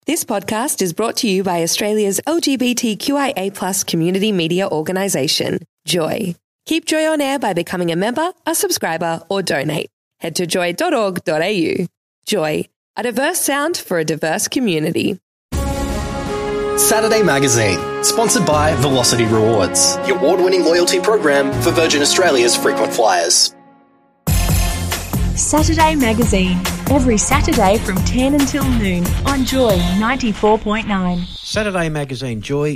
This podcast is brought to you by Australia's LGBTQIA+ community media organisation, Joy. Keep Joy on air by becoming a member, a subscriber, or donate. Head to joy.org.au. Joy, a diverse sound for a diverse community. Saturday Magazine, sponsored by Velocity Rewards, the award-winning loyalty program for Virgin Australia's frequent flyers. Saturday Magazine, every Saturday from 10 until noon on Joy 94.9. Saturday Magazine, Joy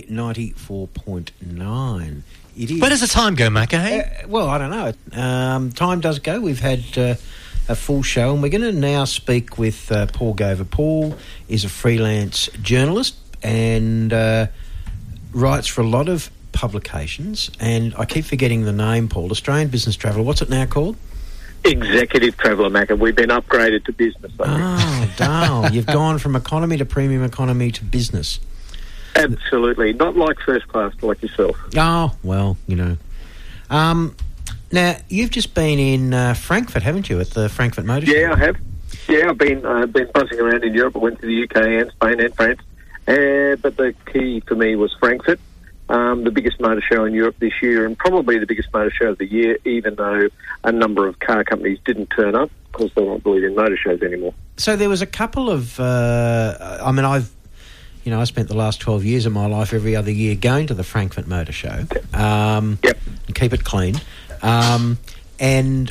94.9. It is. Where does the time go, Macca, hey? Well, I don't know. Time does go. We've had a full show, and we're going to now speak with Paul Gover. Paul is a freelance journalist and writes for a lot of publications, and I keep forgetting the name, Paul. Australian Business Traveller. What's it now called? Executive Traveller, Macca. We've been upgraded to business. Oh, Dale. You've gone from economy to premium economy to business. Absolutely. Not like first class, like yourself. Oh, well, you know. Now, you've just been in Frankfurt, haven't you, at the Frankfurt Motor Show? Yeah, I have. Yeah, I've been buzzing around in Europe. I went to the UK and Spain and France. But the key for me was Frankfurt, the biggest motor show in Europe this year, and probably the biggest motor show of the year, even though a number of car companies didn't turn up because they don't believe in motor shows anymore. So there was a couple of... I spent the last 12 years of my life every other year going to the Frankfurt Motor Show. Yep. Keep it clean. And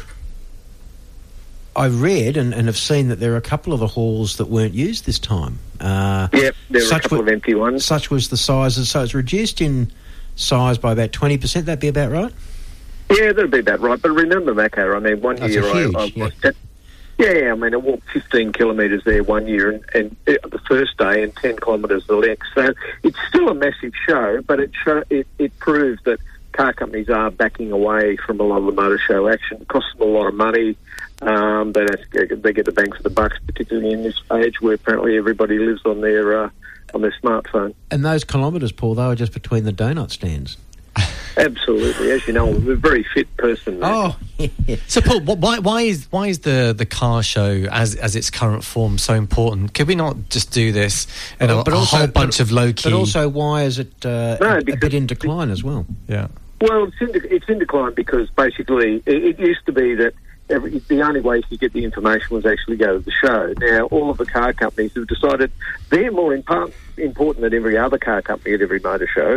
I read and have seen that there are a couple of the halls that weren't used this time. Yep, there were a couple of empty ones. Such was the sizes. So it's reduced in size by about 20%. That'd be about right? Yeah, that'd be about right. But remember, Macca, I mean, one That's year huge, I walked 15 kilometres there one year and the first day and 10 kilometres the next. So it's still a massive show, but it proves that car companies are backing away from a lot of the motor show action. It costs them a lot of money. They get the bang for the bucks, particularly in this age where apparently everybody lives on their smartphone. And those kilometres, Paul, they were just between the donut stands. Absolutely. As you know, I'm a very fit person. Oh, yeah. So, Paul, why is the car show as its current form so important? Could we not just do this in a whole bunch of low-key... But also, why is it a bit in decline as well? Yeah. Well, it's in decline because basically it used to be that the only way to get the information was actually go to the show. Now, all of the car companies have decided they're more important than every other car company at every motor show,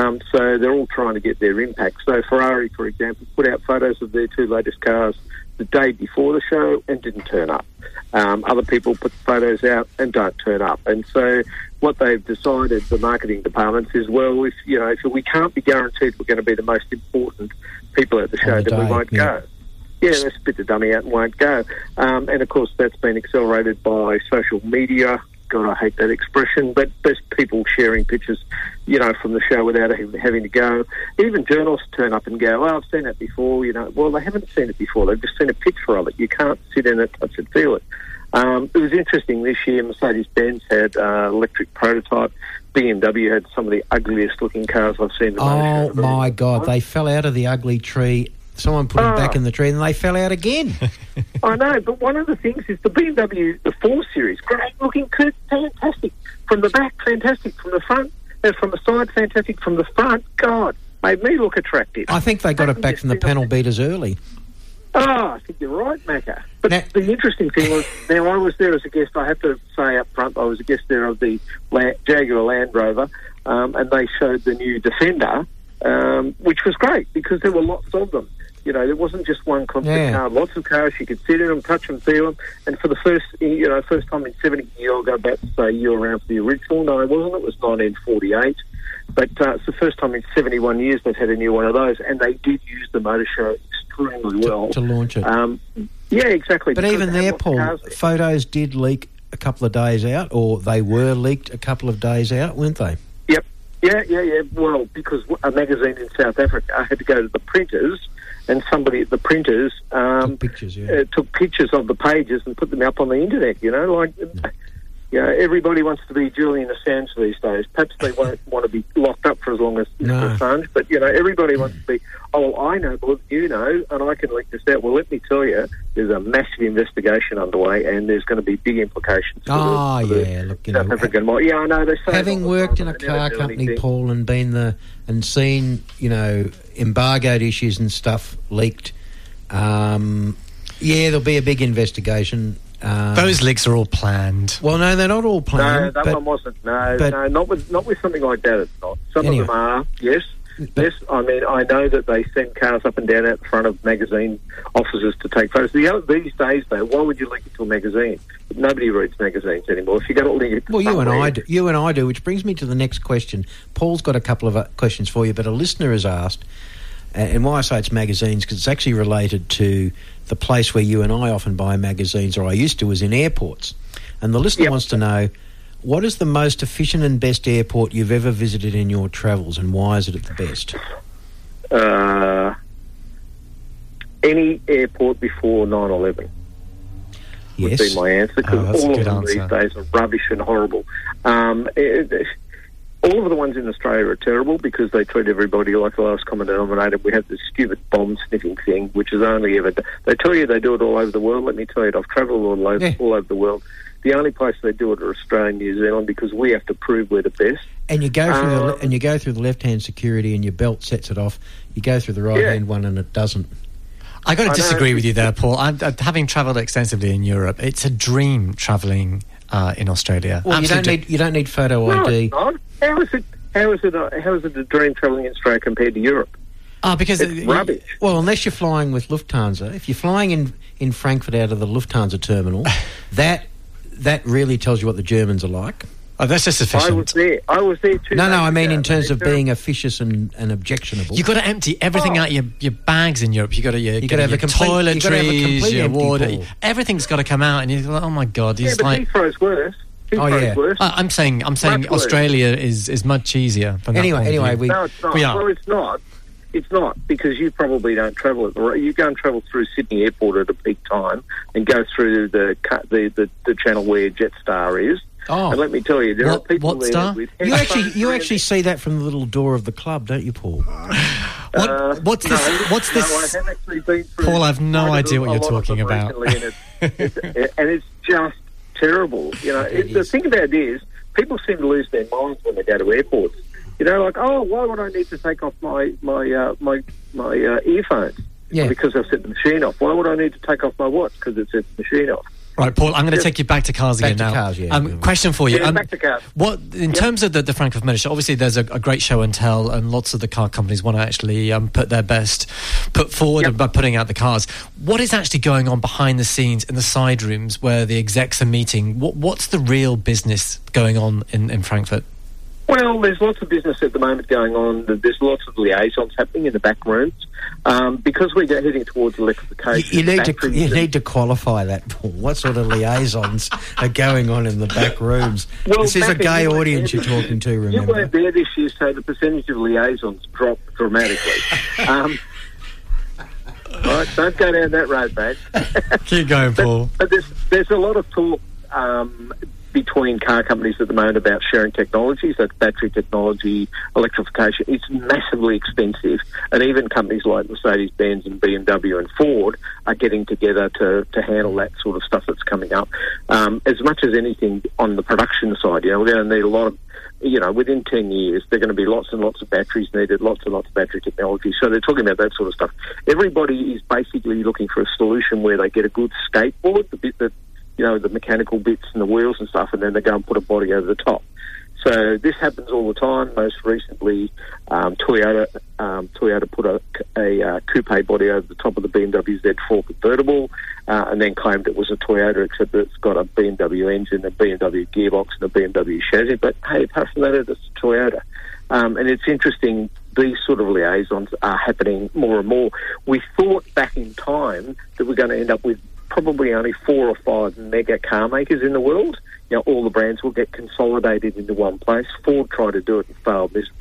so they're all trying to get their impact. So Ferrari, for example, put out photos of their two latest cars the day before the show and didn't turn up. Other people put photos out and don't turn up. And so what they've decided, the marketing departments, is, well, if we can't be guaranteed we're going to be the most important people at the show, then we won't go. Yeah, let's spit the dummy out and won't go. And, of course, that's been accelerated by social media. God, I hate that expression, but there's people sharing pictures, from the show without having to go. Even journalists turn up and go, I've seen it before, Well, they haven't seen it before. They've just seen a picture of it. You can't sit in it, touch it, feel it. It was interesting this year. Mercedes-Benz had electric prototype. BMW had some of the ugliest looking cars I've seen. Oh, my God. They fell out of the ugly tree. Someone put him back in the tree and they fell out again. I know, but one of the things is the BMW, the 4 Series, great looking, fantastic. From the back, fantastic. From the front, from the side, fantastic. From the front, God, made me look attractive. I think they got it back from the panel beaters early. Oh, I think you're right, Macca. But the interesting thing was, now I was there as a guest, I have to say up front, I was a guest there of the Jaguar Land Rover, and they showed the new Defender, which was great because there were lots of them. There wasn't just one concept car. Lots of cars. You could sit in them, touch them, feel them. And for the first time in 70 years, I'll go back to say you were around for the original. No, it wasn't. It was 1948. But it's the first time in 71 years they've had a new one of those. And they did use the motor show extremely well. To launch it. Yeah, exactly. But even there, Paul, photos did leak a couple of days out, or they were leaked a couple of days out, weren't they? Yep. Yeah. Well, because a magazine in South Africa had to go to the printers, and somebody at the printers took pictures of the pages and put them up on the internet. everybody wants to be Julian Assange these days. Perhaps they won't want to be locked up for as long as Assange, but, everybody wants to be, I know more than you know, and I can link this out. Well, let me tell you, there's a massive investigation underway, and there's going to be big implications for South African market. Yeah, I know. They say having worked in a car company, Paul, and been and seen, embargoed issues and stuff leaked, there'll be a big investigation. Those leaks are all planned. Well, no, they're not all planned. No, that one wasn't. No, not with something like that. It's not. Some of them are. Yes. Yes, I mean, I know that they send cars up and down out the front of magazine offices to take photos. These days, though, why would you link it to a magazine? Nobody reads magazines anymore. If you're going to link it to you and I do, which brings me to the next question. Paul's got a couple of questions for you, but a listener has asked, and why I say it's magazines, because it's actually related to the place where you and I often buy magazines, or I used to, was in airports. And the listener wants to know, what is the most efficient and best airport you've ever visited in your travels, and why is it at the best? Any airport before 9/11 would be my answer, because all of them these days are rubbish and horrible. All of the ones in Australia are terrible because they treat everybody like the lowest common denominator. We have this stupid bomb-sniffing thing, which is only ever... They tell you they do it all over the world. Let me tell you, I've travelled all over the world. The only place they do it are Australia and New Zealand, because we have to prove we're the best. And you go through the left-hand security, and your belt sets it off. You go through the right-hand one, and it doesn't. I got to disagree with you there, Paul. Having travelled extensively in Europe, it's a dream travelling in Australia. Well, you don't need photo ID. No, it's not. How is it a dream travelling in Australia compared to Europe? Because it's rubbish. Well, unless you're flying with Lufthansa. If you're flying in Frankfurt out of the Lufthansa terminal, that really tells you what the Germans are like. Oh, that's just sufficient. I was there too. No, I mean in terms of being officious and objectionable. You've got to empty everything out your bags in Europe. You've got to have your toiletries, your water. Everything's got to come out, and you're like, oh my God. But Heathrow's worse. Worse. I'm saying Australia is much easier. Anyway, no, it's not. Well, it's not. It's not, because you probably don't travel. You go and travel through Sydney Airport at a peak time and go through the channel where Jetstar is. Oh. And let me tell you, there are people there with you actually see that from the little door of the club, don't you, Paul? What's this? I have actually been through. Paul, I've no idea what you're talking about. And it's just terrible. The thing about it is, people seem to lose their minds when they go to airports. Like, why would I need to take off my earphones? Yeah. Because I've set the machine off. Why would I need to take off my watch? Because it's set the machine off. Right, Paul, I'm going to take you back to cars again now. Cars, question for you. Back to cars. In terms of the Frankfurt Motor Show, obviously there's a great show and tell, and lots of the car companies want to actually put their best forward by putting out the cars. What is actually going on behind the scenes in the side rooms where the execs are meeting? What's the real business going on in Frankfurt? Well, there's lots of business at the moment going on. There's lots of liaisons happening in the back rooms because we're heading towards electrification. You need to qualify that, Paul. What sort of liaisons are going on in the back rooms? Well, this is a gay audience you're talking to, remember? You weren't there this year, so the percentage of liaisons dropped dramatically. Right, don't go down that road, mate. Keep going, Paul. But there's a lot of talk between car companies at the moment about sharing technologies, that's battery technology, electrification. It's massively expensive, and even companies like Mercedes-Benz and BMW and Ford are getting together to handle that sort of stuff that's coming up. As much as anything on the production side, we're going to need a lot of, within 10 years, there are going to be lots and lots of batteries needed, lots and lots of battery technology. So they're talking about that sort of stuff. Everybody is basically looking for a solution where they get a good skateboard, the bit that, the mechanical bits and the wheels and stuff, and then they go and put a body over the top. So this happens all the time. Most recently, Toyota put a coupe body over the top of the BMW Z4 convertible, and then claimed it was a Toyota, except that it's got a BMW engine, a BMW gearbox, and a BMW chassis. But hey, apart from that, it's Toyota. And it's interesting, these sort of liaisons are happening more and more. We thought back in time that we're going to end up with probably only 4 or 5 mega car makers in the world. All the brands will get consolidated into one place. Ford tried to do it and failed miserably.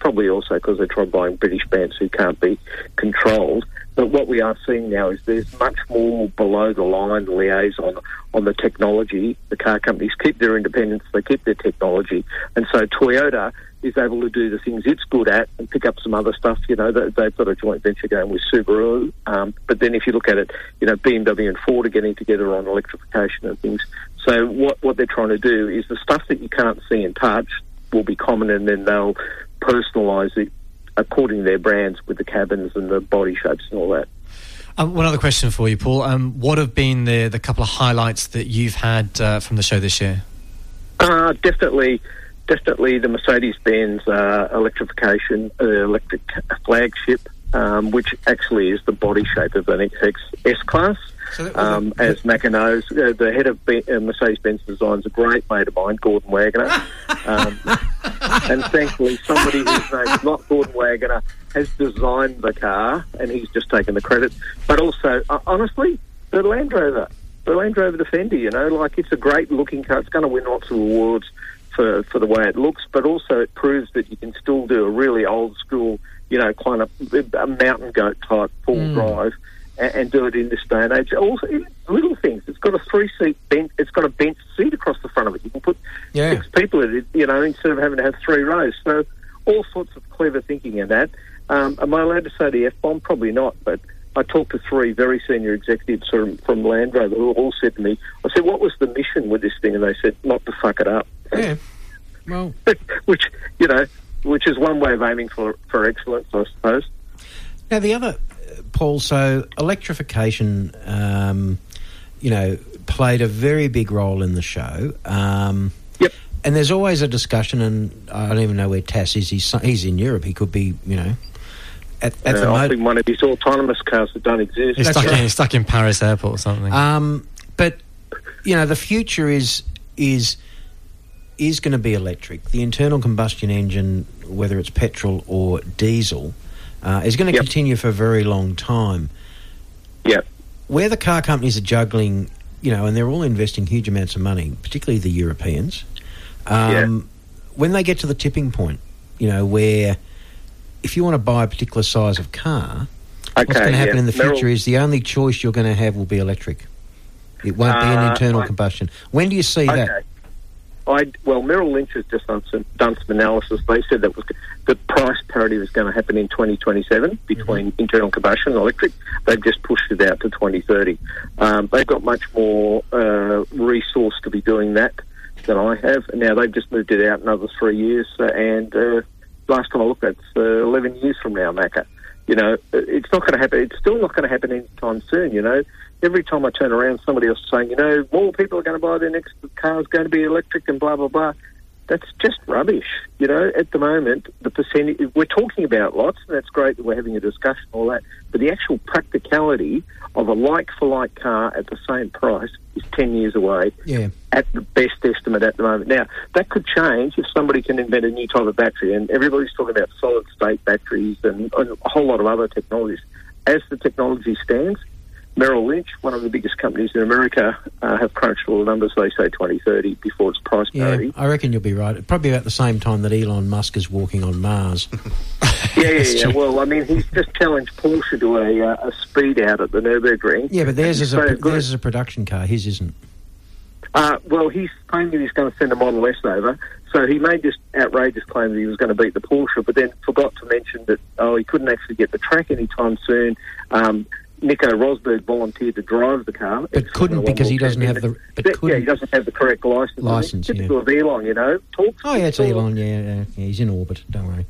probably also because they're trying buying British bands who can't be controlled. But what we are seeing now is there's much more below-the-line liaison on the technology. The car companies keep their independence, they keep their technology, and so Toyota is able to do the things it's good at and pick up some other stuff. You know, they've got a joint venture going with Subaru. But then if you look at it, you know, BMW and Ford are getting together on electrification and things. So what they're trying to do is the stuff that you can't see and touch will be common, and then they'll personalise it according to their brands with the cabins and the body shapes and all that. One other question for you, Paul. What have been the couple of highlights that you've had from the show this year? Definitely the Mercedes-Benz electrification, electric flagship, which actually is the body shape of an XX S-Class. So as Macca knows, the head of Mercedes-Benz Design's a great mate of mine, Gordon Wagner. And thankfully somebody whose name is not Gordon Wagner has designed the car, and he's just taken the credit. But also, honestly, the Land Rover Defender, you know, like, it's a great looking car. It's going to win lots of awards for the way it looks, but also it proves that you can still do a really old school, you know, kind of a mountain goat type full drive and do it in this day and age. Also, little things. It's got a 3-seat bench. It's got a bench seat across the front of it. You can put 6 people in it, you know, instead of having to have 3 rows. So all sorts of clever thinking in that. Am I allowed to say the F-bomb? Probably not, but I talked to 3 very senior executives from Land Rover who all said to me, I said, what was the mission with this thing? And they said, not to fuck it up. Yeah, well... which is one way of aiming for excellence, I suppose. Now, the other, Paul, so electrification, you know, played a very big role in the show. Yep. And there's always a discussion, and I don't even know where Tass is. He's in Europe. He could be, you know... At the I think one of these autonomous cars that don't exist. He's stuck in Paris airport or something. But, you know, the future is going to be electric. The internal combustion engine, whether it's petrol or diesel, is going to continue for a very long time. Yeah. Where the car companies are juggling, you know, and they're all investing huge amounts of money, particularly the Europeans, when they get to the tipping point, you know, where... if you want to buy a particular size of car, what's going to happen in the future is the only choice you're going to have will be electric. It won't be an internal combustion. When do you see that? Merrill Lynch has just done some analysis. They said that the price parity was going to happen in 2027 between internal combustion and electric. They've just pushed it out to 2030. They've got much more resource to be doing that than I have. Now, they've just moved it out another 3 years, and... last time I looked at, it's 11 years from now, Macca. You know, it's not going to happen. It's still not going to happen anytime soon, you know. Every time I turn around, somebody else is saying, you know, more people are going to buy their next car is going to be electric and blah, blah, blah. That's just rubbish. You know, at the moment, the percentage... we're talking about lots, and that's great that we're having a discussion and all that, but the actual practicality of a like-for-like car at the same price is 10 years away at the best estimate at the moment. Now, that could change if somebody can invent a new type of battery, and everybody's talking about solid-state batteries and a whole lot of other technologies. As the technology stands, Merrill Lynch, one of the biggest companies in America, have crunched all the numbers. They say 2030 before it's price parity. Yeah, I reckon you'll be right. Probably about the same time that Elon Musk is walking on Mars. Yeah. Well, I mean, he's just challenged Porsche to a speed out at the Nürburgring. Yeah, but theirs is a production car. His isn't. Well, he's claiming he's going to send a Model S over. So he made this outrageous claim that he was going to beat the Porsche, but then forgot to mention that, he couldn't actually get the track anytime soon. Nico Rosberg volunteered to drive the car. But couldn't because he doesn't have the... he doesn't have the correct licence. Typical of Elon, you know. It's Elon, yeah. He's in orbit, don't worry.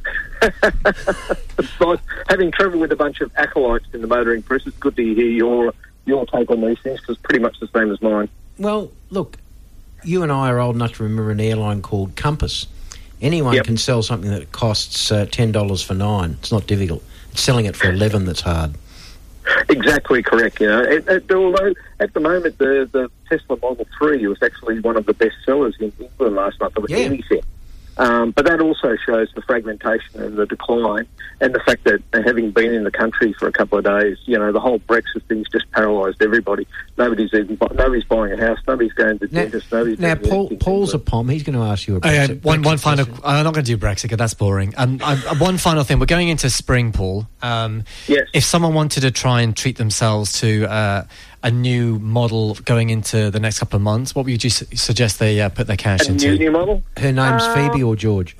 But having travelled with a bunch of acolytes in the motoring press, it's good to hear your take on these things, because it's pretty much the same as mine. Well, look, you and I are old enough to remember an airline called Compass. Anyone can sell something that costs $10 for $9. It's not difficult. It's selling it for $11 that's hard. Exactly correct. You know, although at the moment the Tesla Model 3 was actually one of the best sellers in England last month of anything. But that also shows the fragmentation and the decline, and the fact that having been in the country for a couple of days, the whole Brexit thing's just paralysed everybody. Nobody's buying a house, nobody's going to the dentist, nobody's now doing anything. Paul's a POM. He's going to ask you a Brexit. One final. I'm not going to do Brexit because that's boring. One final thing. We're going into spring, Paul. Yes. If someone wanted to try and treat themselves to a new model going into the next couple of months, what would you suggest they put their cash into? A new model? Her name's Phoebe or George?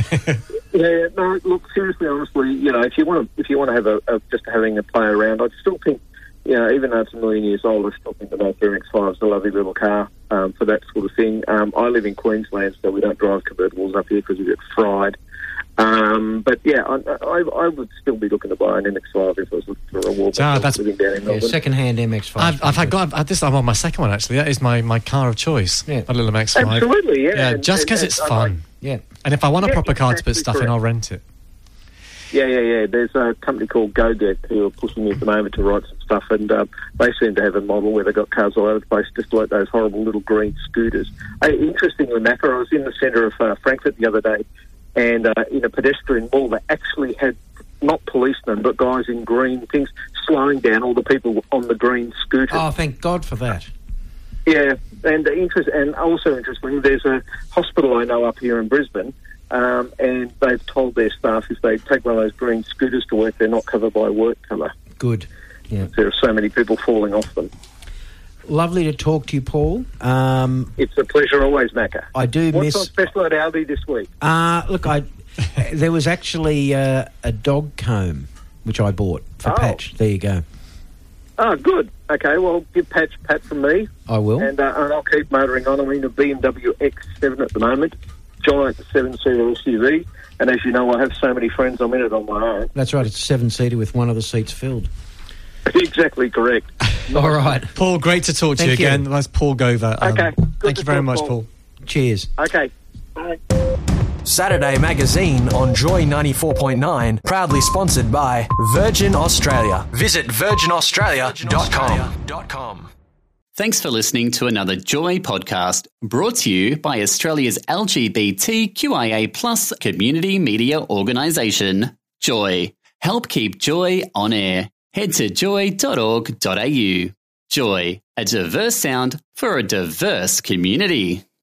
Yeah, no. Look, seriously, honestly, if you want to have just having a play around, I still think, even though it's a million years old, I still think the Nokia MX-5 is a lovely little car for that sort of thing. I live in Queensland, so we don't drive convertibles up here because we get fried. But yeah, I would still be looking to buy an MX-5 if I was looking for a walk. That's living down in Melbourne. Second-hand MX-5. I've had this. I'm on my second one actually. That is my car of choice. Yeah. A little MX-5. Absolutely, yeah. Yeah, just because it's fun. Yeah. And if I want a proper car to put stuff in, correct. I'll rent it. Yeah. There's a company called GoGet who are pushing me at the moment to write some stuff, and they seem to have a model where they've got cars all over the place, just like those horrible little green scooters. Interestingly, Macca, I was in the centre of Frankfurt the other day, and in a pedestrian mall, they actually had not policemen, but guys in green things slowing down all the people on the green scooters. Oh, thank God for that. Yeah, and also interestingly, there's a hospital I know up here in Brisbane, and they've told their staff if they take one of those green scooters to work, they're not covered by work cover. Good. Yeah. There are so many people falling off them. Lovely to talk to you, Paul. It's a pleasure always, Macca. I do What's miss... on special at Aldi this week? Look, there was actually a dog comb, which I bought for Patch. There you go. Oh, good. Okay, well, give Pat from me. I will. And I'll keep motoring on. I'm in a BMW X7 at the moment, giant 7-seater SUV. And as you know, I have so many friends, I'm in it on my own. That's right, it's a 7-seater with one of the seats filled. Exactly correct. All right. Paul, great to talk to you again. That's Paul Gover. Okay. Thank you very much, Paul. Cheers. Okay. Bye. Saturday Magazine on Joy 94.9, proudly sponsored by Virgin Australia. Visit virginaustralia.com. Thanks for listening to another Joy podcast brought to you by Australia's LGBTQIA+ community media organisation, Joy. Help keep Joy on air. Head to joy.org.au. Joy, a diverse sound for a diverse community.